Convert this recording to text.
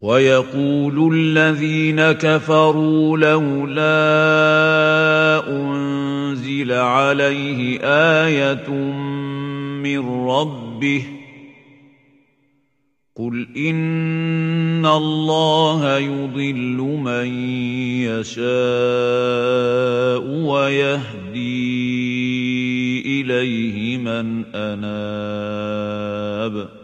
وَيَقُولُ الَّذِينَ كَفَرُوا لَوْلَا أُنزِلَ عَلَيْهِ آيَةٌ مِّن رَّبِّهِ ۗ قُلْ إِنَّ اللَّهَ يُضِلُّ مَن يَشَاءُ وَيَهْدِي إِلَيْهِ مَنْ أَنَابَ